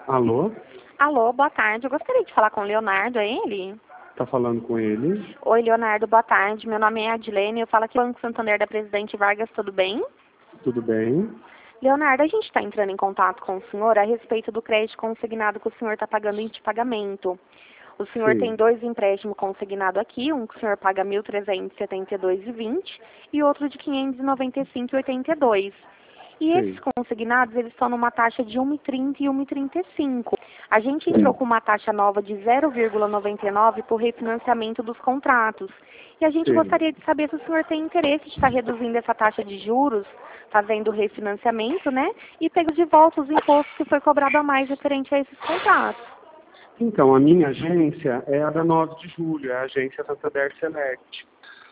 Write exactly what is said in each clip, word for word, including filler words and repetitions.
Alô? Alô, boa tarde. Eu gostaria de falar com o Leonardo, é ele? Tá falando com ele? Oi, Leonardo, boa tarde. Meu nome é Adilene, eu falo aqui do Banco Santander da Presidente Vargas, tudo bem? Tudo bem? Leonardo, a gente está entrando em contato com o senhor a respeito do crédito consignado que o senhor está pagando em pagamento. O senhor tem Sim. dois empréstimos consignados aqui, um que o senhor paga mil trezentos e setenta e dois reais e vinte centavos e outro de quinhentos e noventa e cinco reais e oitenta e dois centavos. E esses Sim. consignados, eles estão numa taxa de um real e trinta e um real e trinta e cinco. A gente entrou Sim. com uma taxa nova de zero vírgula noventa e nove por refinanciamento dos contratos. E a gente Sim. gostaria de saber se o senhor tem interesse de estar reduzindo essa taxa de juros, fazendo o refinanciamento, né? E pegando de volta os impostos que foi cobrado a mais referente a esses contratos. Então, a minha agência é a da nove de julho, é a agência Santander Select.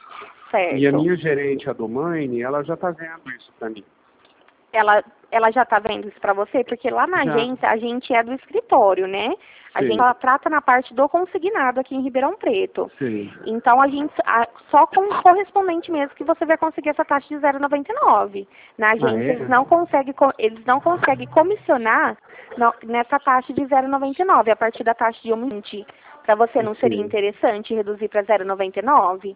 E a Certo. minha gerente, a Domaine, ela já tá vendo isso pra mim. Ela, ela já está vendo isso para você? Porque lá na Já. agência, a gente é do escritório, né? A gente Sim. ela trata na parte do consignado aqui em Ribeirão Preto. Sim. Então, a gente, a- só com o correspondente mesmo que você vai conseguir essa taxa de zero vírgula noventa e nove. Na Ah, agência, eles é? não conseguem, co- eles não conseguem comissionar no- nessa taxa de zero vírgula noventa e nove, a partir da taxa de um real e vinte. Para você não seria Sim. interessante reduzir para zero vírgula noventa e nove?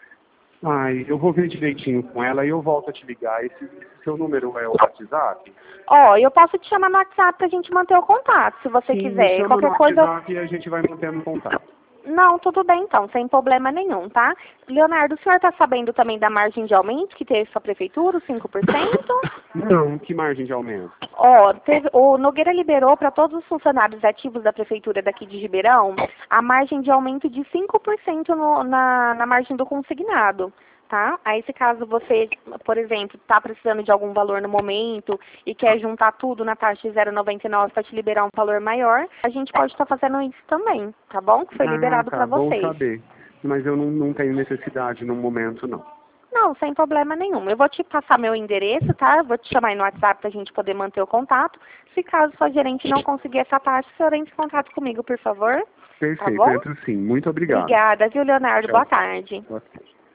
Ai, eu vou ver direitinho com ela e eu volto a te ligar. Esse, esse seu número é o WhatsApp? Ó, eu posso te chamar no WhatsApp pra gente manter o contato, se você Sim, me quiser. chama no Qualquer coisa, eu... WhatsApp e a gente vai mantendo contato. Não, tudo bem então, sem problema nenhum, tá? Leonardo, o senhor está sabendo também da margem de aumento que teve sua prefeitura, os cinco por cento? Não, que margem de aumento? Ó, teve, o Nogueira liberou para todos os funcionários ativos da prefeitura daqui de Ribeirão a margem de aumento de cinco por cento no, na, na margem do consignado, tá? Aí, se caso você, por exemplo, está precisando de algum valor no momento e quer juntar tudo na taxa de zero vírgula noventa e nove para te liberar um valor maior, a gente pode estar fazendo isso também, tá bom? Que foi Ah, liberado tá, para bom vocês. saber. Mas eu não, não tenho necessidade no momento, não. Não, sem problema nenhum. Eu vou te passar meu endereço, tá? Eu vou te chamar aí no WhatsApp pra gente poder manter o contato. Se caso sua gerente não conseguir essa taxa, o senhor entre em contato comigo, por favor. Tá Perfeito, bom? entro sim. Muito obrigado. Obrigada, viu, Leonardo? Tchau. Boa tarde. Boa tarde.